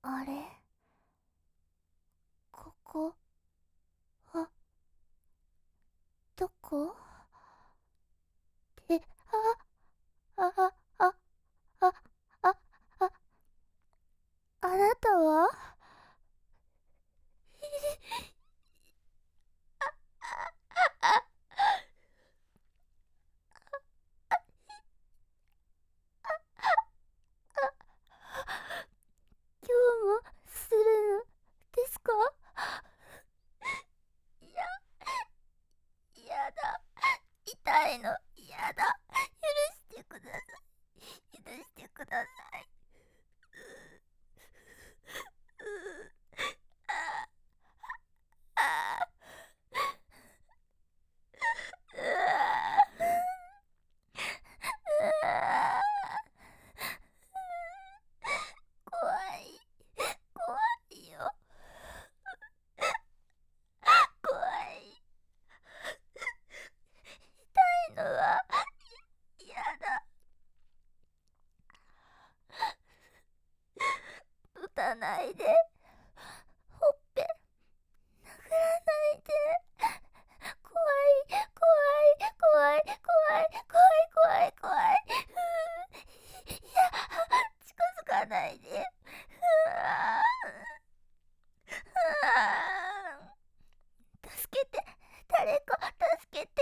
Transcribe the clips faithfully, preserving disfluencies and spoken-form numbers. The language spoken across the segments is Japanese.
あれ、ここはどこってああああああああなたは今日もするのですか？いや、やだ。痛いのやだ。許してください。許してください。ううああううあ怖い怖いよ怖い。痛いのは嫌だ。打たないで。ほっぺ殴らないで。怖い怖い怖い怖い怖い怖い怖い。うーいや近づかないで。うわあ助けて誰か助けて。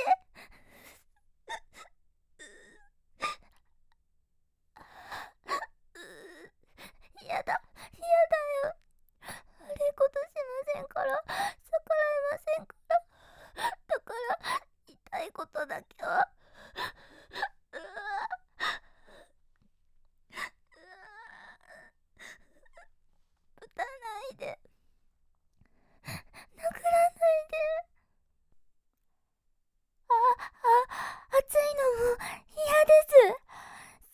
うやだやだよ。悪いことしませんから逆らいませんから。だから痛いことだけはうわ打たないで殴らないで。ああ熱いのも嫌です。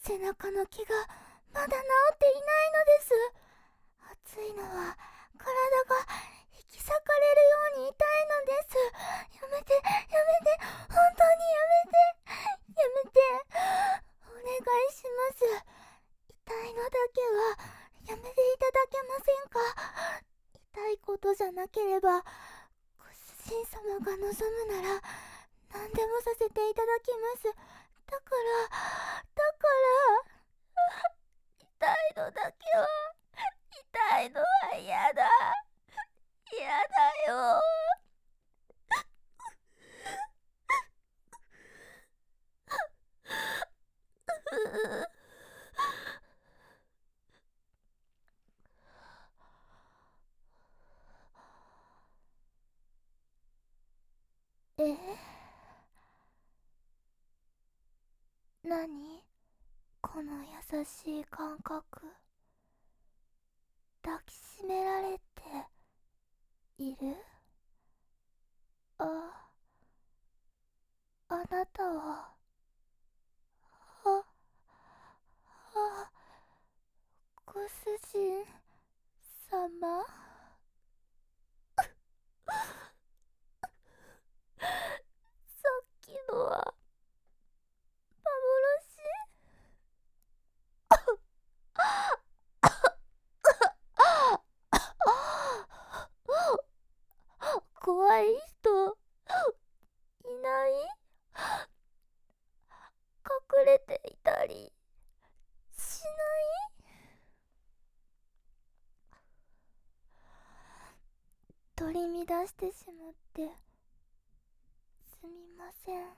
背中の毛がまだ治っていないのです。熱いのは体が引き裂かれるように痛いのです。やめてやめて本当にやめてやめてお願いします。痛いのだけはやめていただけませんか？痛いことじゃなければご主人様が望むなら何でもさせていただきます。だからだから痛いのだけは痛いのは嫌だ嫌だよ。え何この優しい感覚。抱きしめられている？あ、あなたは、あ、あ、ご主人様？さっきのは幻？怖い人いない？隠れていたりしない？取り乱してしまってすみません。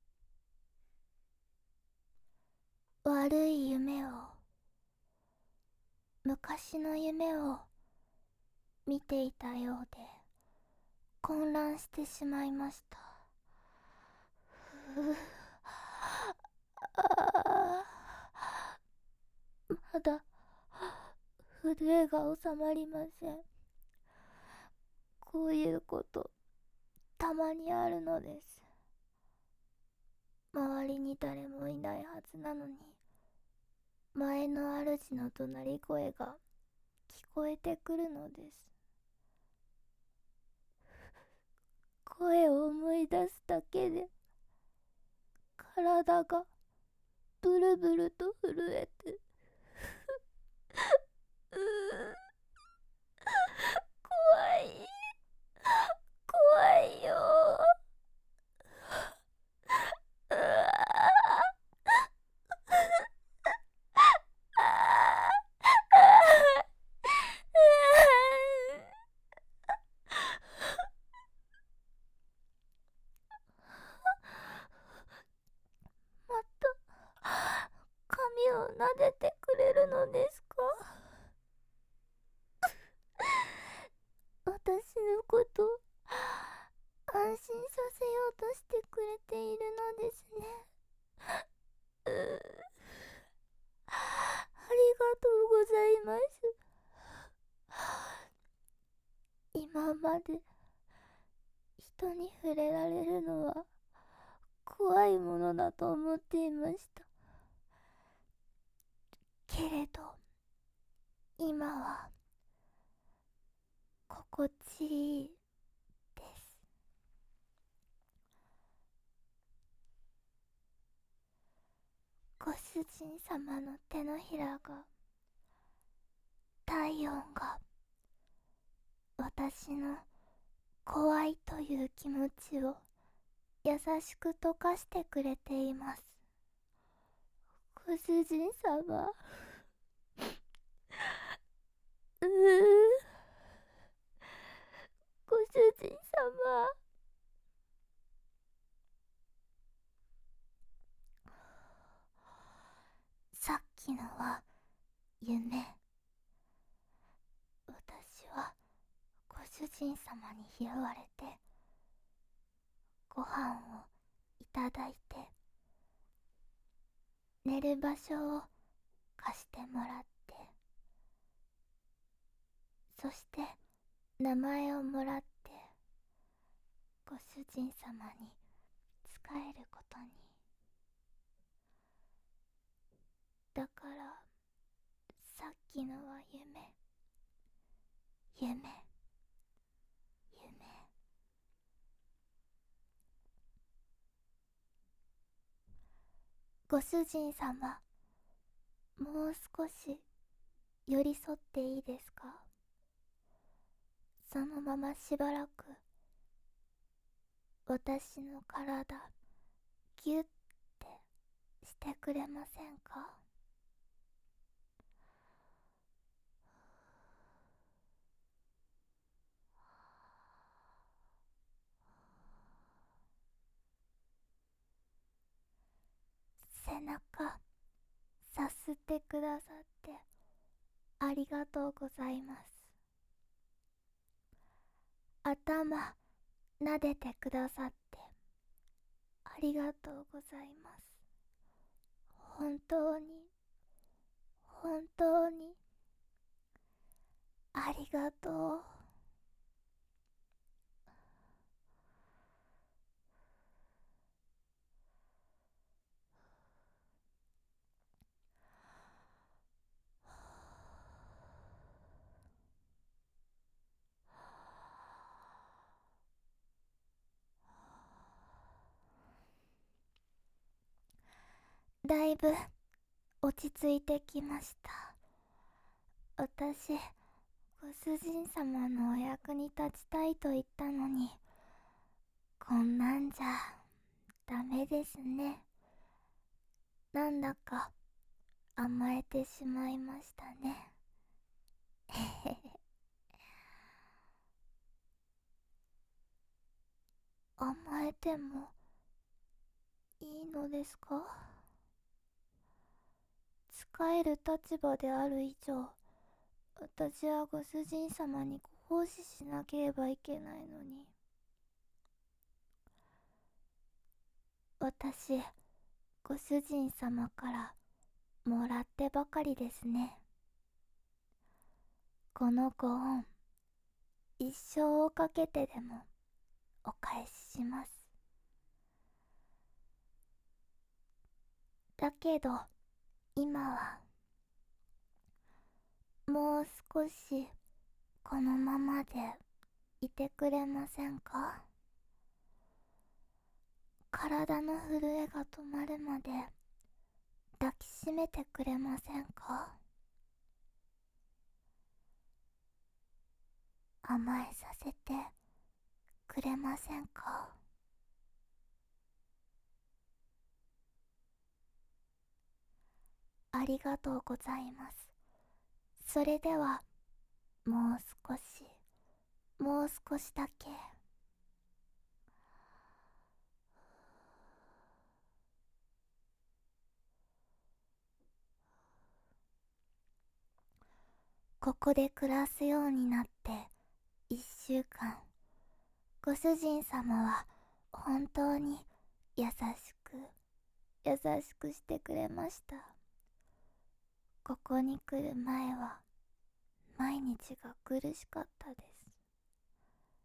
悪い夢を、昔の夢を見ていたようで混乱してしまいました。ふうあまだ震えが収まりません。こういうことたまにあるのです。周りに誰もいないはずなのに前の主の怒鳴り声が聞こえてくるのです。声を思い出すだけで体がブルブルと震えてううまで人に触れられるのは怖いものだと思っていました。けれど今は心地いいです。ご主人様の手のひらが、体温が私の怖いという気持ちを優しく溶かしてくれています。ご主人様、ううご主人様。さっきのは夢。私はご主人様に拾われてご飯をいただいて、寝る場所を貸してもらって、そして名前をもらって、ご主人様に仕えることに。だからさっきのは夢、夢、夢。ご主人様、もう少し寄り添っていいですか？そのまましばらく私の体ギュッてしてくれませんか？背中さすってくださってありがとうございます。頭撫でてくださってありがとうございます。本当に本当にありがとう。だいぶ落ち着いてきました。私、ご主人様のお役に立ちたいと言ったのに、こんなんじゃダメですね。なんだか甘えてしまいましたね。甘えてもいいのですか？仕える立場である以上、私はご主人様にご奉仕しなければいけないのに。私、ご主人様からもらってばかりですね。このご恩、一生をかけてでもお返しします。だけど今はもう少しこのままでいてくれませんか？体の震えが止まるまで抱きしめてくれませんか？甘えさせてくれませんか？ありがとうございます。それではもう少しもう少しだけ。ここで暮らすようになって一週間、ご主人様は本当に優しく優しくしてくれました。ここに来る前は毎日が苦しかったです。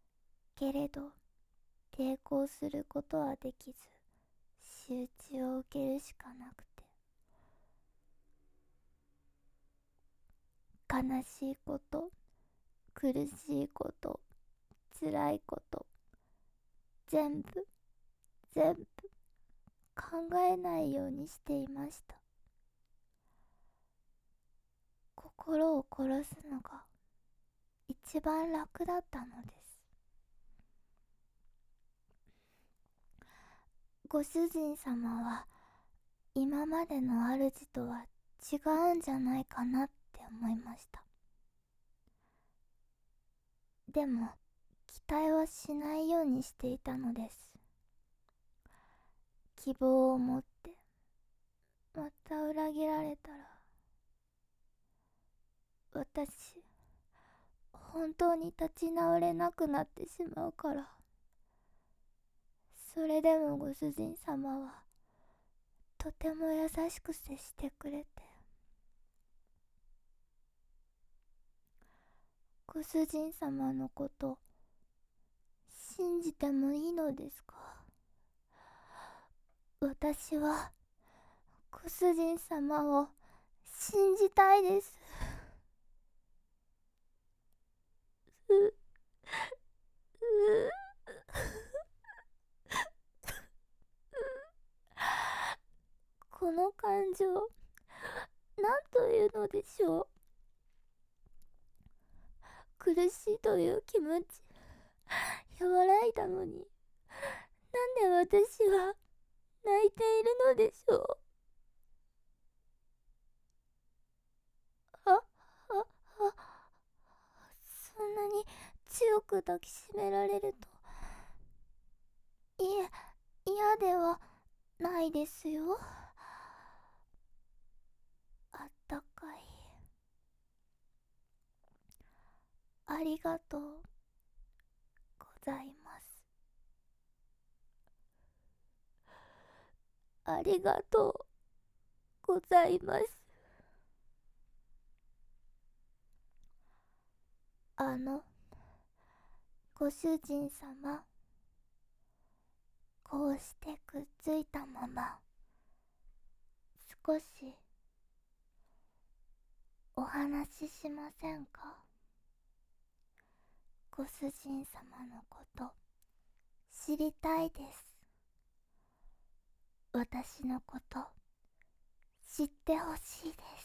けれど抵抗することはできず、仕打ちを受けるしかなくて、悲しいこと、苦しいこと、辛いこと、全部全部考えないようにしていました。心を殺すのが一番楽だったのです。ご主人様は今までの主とは違うんじゃないかなって思いました。でも期待はしないようにしていたのです。希望を持ってまた裏切られたら、私本当に立ち直れなくなってしまうから。それでもご主人様はとても優しく接してくれて、ご主人様のこと信じてもいいのですか？私はご主人様を信じたいです。ううこの感情、何というのでしょう。苦しいという気持ち和らいだのに、なんで私は泣いているのでしょう。あ、あ、あ、そんなに強く抱きしめられると、いえ、嫌ではないですよ。あったかい。ありがとうございます。ありがとうございます。あの、ご主人様、こうしてくっついたまま、少しお話ししませんか？ご主人様のこと知りたいです。私のこと知ってほしいです。